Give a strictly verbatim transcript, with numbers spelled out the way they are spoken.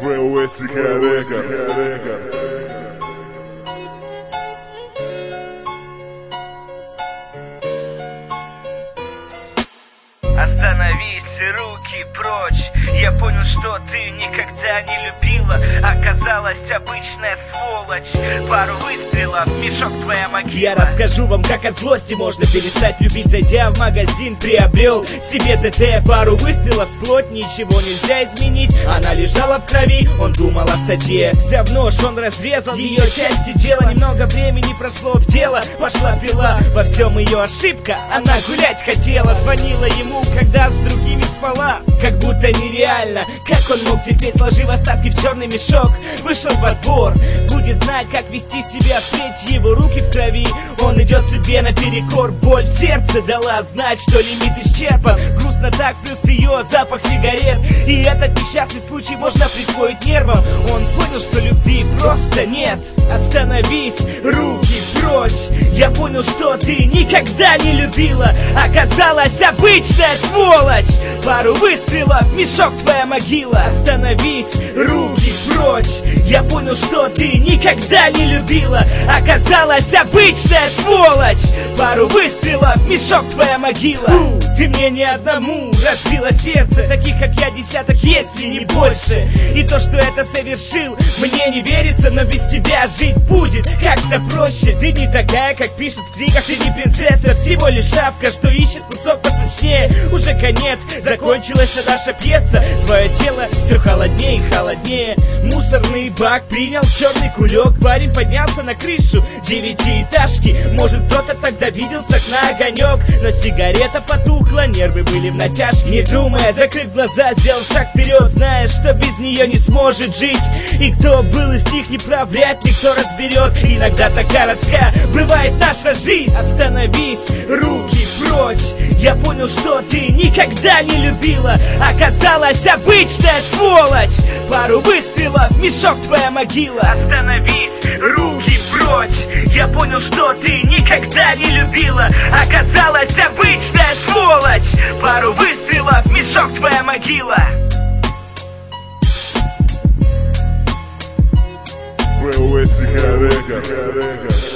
Вэлвесика Рекордс. Остановись, руки прочь. Я понял, что ты никогда не любила. Оказалась обычная сволочь. Пару выстрелов, мешок твоя могила. Я расскажу вам, как от злости можно перестать любить. Зайдя в магазин, приобрел себе ДТ. Пару выстрелов, плоть, ничего нельзя изменить. Она лежала в крови, он думал о статье. Взяв нож, он разрезал ее части тела. Немного времени прошло, в дело пошла пила. Во всем ее ошибка, она гулять хотела. Звонила ему, когда с другими спала. Как будто нереально, как он мог терпеть, сложив остатки в черный мешок. Вышел во двор, будет знать, как вести себя впредь. Его руки в крови, он идет себе наперекор. Боль в сердце дала знать, что лимит исчерпан. Грустно так, плюс ее запах сигарет. И этот несчастный случай можно присвоить нервам. Он понял, что любви просто нет. Остановись, руки прочь. Я понял, что ты никогда не любила. Оказалась обычная сволочь. Пару выстрелов, мешок твоя могила. Остановись, руки прочь. Я понял, что ты никогда не любила. Оказалась обычная сволочь. Пару выстрелов, мешок твоя могила. Фу, ты мне ни одному разбила сердце. Таких, как я, десяток, если не больше. И то, что это совершил, мне не верится. Но без тебя жить будет как-то проще. Ты не такая, как пишут в книгах. Ты не принцесса, всего лишь шавка, что ищет кусок посочнее. Уже конец, закончилась наша пьеса. Твое тело все холоднее и холоднее. Мусорный бак принял черный кулек. Парень поднялся на крышу девятиэтажки. Может, кто-то тогда видел с окна огонек. Но сигарета потухла, нервы были в натяжке. Не думая, закрыв глаза, сделал шаг вперед, зная, что без нее не сможет жить. И кто был из них неправ, вряд ли кто разберет. Иногда так коротка бывает наша жизнь. Остановись, руки прочь. Я понял, что ты никогда не любила. Оказалась обычная сволочь. Пару выстрелов, мешок твоя могила. Остановись, руки прочь. Я понял, что ты никогда не любила. Оказалась обычная сволочь. Пару выстрелов, мешок твоя могила. Вэлвесика Рекордс.